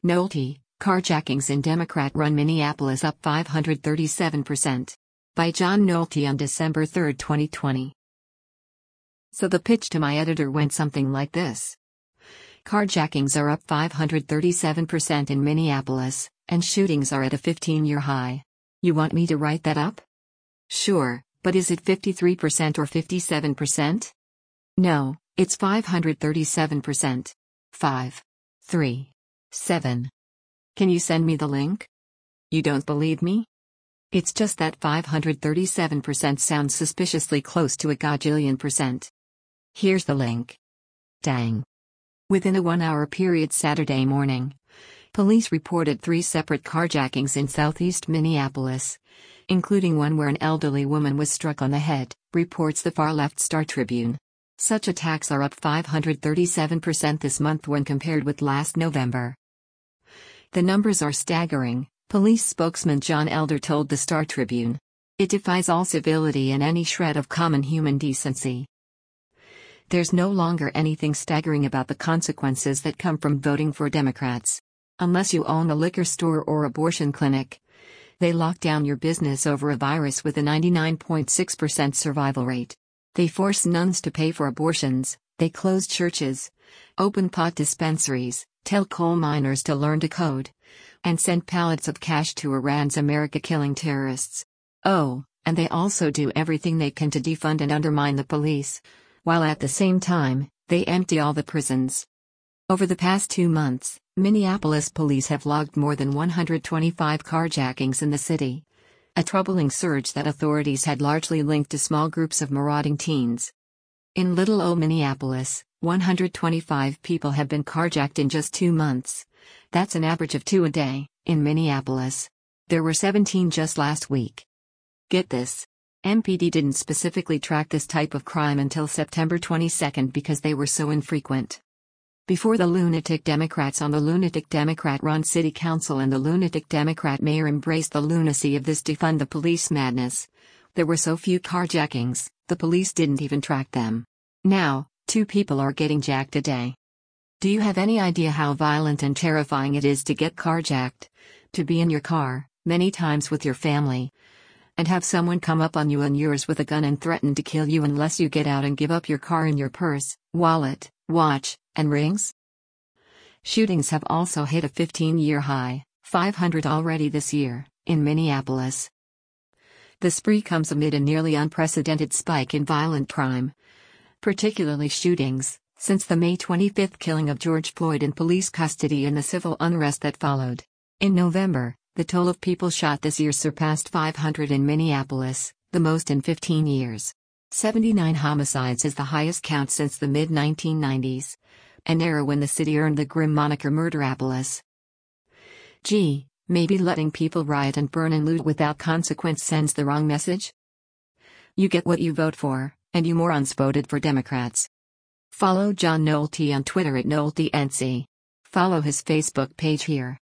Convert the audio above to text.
Nolte, carjackings in Democrat-run Minneapolis up 537%. By John Nolte on December 3, 2020. So the pitch to my editor went something like this. Carjackings are up 537% in Minneapolis, and shootings are at a 15-year high. You want me to write that up? Sure, but is it 53% or 57%? No, it's 537%. 5, 3, 7. Can you send me the link? You don't believe me? It's just that 537% sounds suspiciously close to a gajillion percent. Here's the link. Dang. Within a 1-hour period Saturday morning, police reported 3 separate carjackings in southeast Minneapolis, including one where an elderly woman was struck on the head, reports the far-left Star Tribune. Such attacks are up 537% this month when compared with last November. The numbers are staggering, police spokesman John Elder told the Star Tribune. It defies all civility and any shred of common human decency. There's no longer anything staggering about the consequences that come from voting for Democrats. Unless you own a liquor store or abortion clinic, they lock down your business over a virus with a 99.6% survival rate. They force nuns to pay for abortions, they close churches, open pot dispensaries, tell coal miners to learn to code, and send pallets of cash to Iran's America-killing terrorists. Oh, and they also do everything they can to defund and undermine the police, while at the same time, they empty all the prisons. Over the past 2 months, Minneapolis police have logged more than 125 carjackings in the city. A troubling surge that authorities had largely linked to small groups of marauding teens. In Little Old Minneapolis, 125 people have been carjacked in just 2 months. That's an average of 2 a day. In Minneapolis, there were 17 just last week. Get this. MPD didn't specifically track this type of crime until September 22 because they were so infrequent. Before the lunatic Democrats on the lunatic Democrat-run city council and the lunatic Democrat mayor embraced the lunacy of this defund the police madness, there were so few carjackings, the police didn't even track them. Now, 2 people are getting jacked a day. Do you have any idea how violent and terrifying it is to get carjacked? To be in your car, many times with your family, and have someone come up on you and yours with a gun and threaten to kill you unless you get out and give up your car and your purse, wallet, watch, and rings? Shootings have also hit a 15-year high, 500 already this year, in Minneapolis. The spree comes amid a nearly unprecedented spike in violent crime, particularly shootings, since the May 25 killing of George Floyd in police custody and the civil unrest that followed. In November, the toll of people shot this year surpassed 500 in Minneapolis, the most in 15 years. 79 homicides is the highest count since the mid-1990s, an era when the city earned the grim moniker Murderapolis. Gee, maybe letting people riot and burn and loot without consequence sends the wrong message? You get what you vote for, and you morons voted for Democrats. Follow John Nolte on Twitter at NolteNC. Follow his Facebook page here.